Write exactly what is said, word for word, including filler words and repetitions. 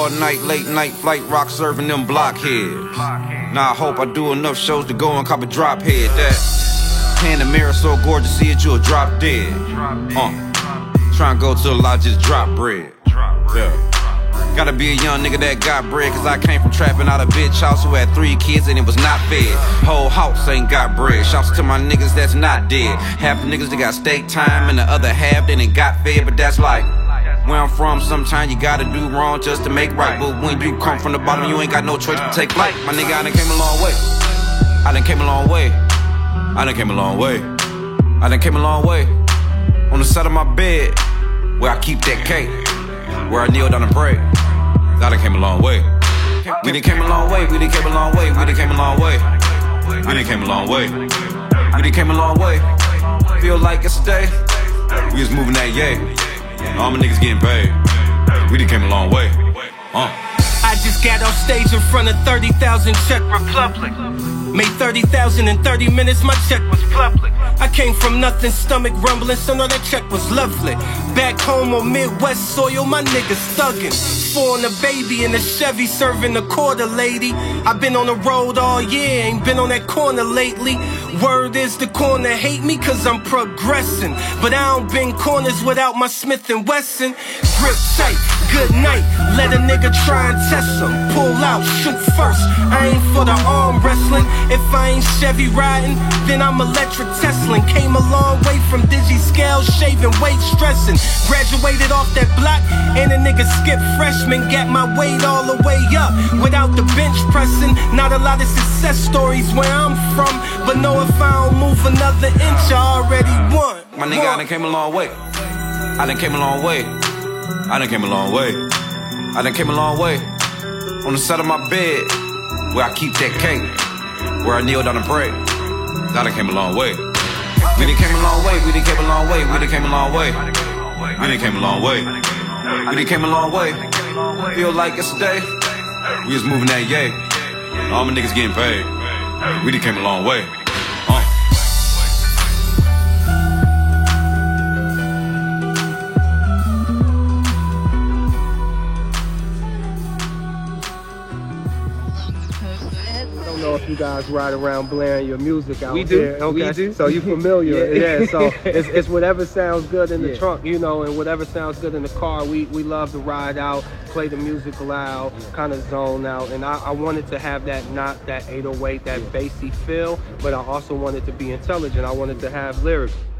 all night, late night flight, rock serving them blockheads. Now I hope I do enough shows to go and cop a drop head. That hand the mirror so gorgeous, see it, you'll drop dead. Uh, try and go to the lot, just drop bread. Yeah. Gotta be a young nigga that got bread, cause I came from trapping out a bitch house who had three kids and it was not fed. Whole house ain't got bread. Shouts to my niggas that's not dead. Half the niggas that got steak time and the other half they ain't got fed, but that's like where I'm from. Sometimes you gotta do wrong just to make right, but when you come from the bottom you ain't got no choice but take flight. My nigga, I done came a long way. I done came a long way. I done came a long way. I done came a long way. On the side of my bed where I keep that cake, where I kneel down and pray. I done came a long way. We done came a long way. We done came a long way. We done came a long way. We done came a long way. We done came a long way. Feel like it's a day. We just moving that yay. All my niggas getting paid. We done came a long way. Uh. I just got off stage in front of thirty thousand Czech Republic. Made thirty thousand in thirty minutes, my check was public. I came from nothing, stomach rumbling, so no, that check was lovely. Back home on Midwest soil, my niggas thuggin'. Four and a baby in a Chevy, serving a quarter lady. I've been on the road all year, ain't been on that corner lately. Word is the corner hate me cause I'm progressing, but I don't bend corners without my Smith and Wesson. Grip tight, good night, let a nigga try and test him. Pull out, shoot first, I ain't for the arm wrestling. If I ain't Chevy riding, then I'm electric Tesla. Came a long way from digi scales, shaving, weight stressing. Graduated off that block, and a nigga skipped freshman. Got my weight all the way up, without the bench pressing. Not a lot of success stories where I'm from, but know if I don't move another inch, I already won. My nigga, I done came a long way. I done came a long way. I done came a long way. I done came a long way. On the side of my bed, where I keep that cake, where I kneel down and pray. I done came a long way. We done came a long way. We done came a long way. We done came a long way. We done came a long way. We done came a long way. Feel like it's a day. We just moving that yay. All my niggas getting paid. We done came a long way. Uh. If you guys ride around blaring your music out we do. there, okay? We do. So you familiar, yeah. yeah so it's, it's whatever sounds good in the yeah. trunk, you know, and whatever sounds good in the car. We we love to ride out, play the music loud, kind of zone out, and I, I wanted to have that not that eight oh eight, that bassy feel, but I also wanted to be intelligent. I wanted to have lyrics.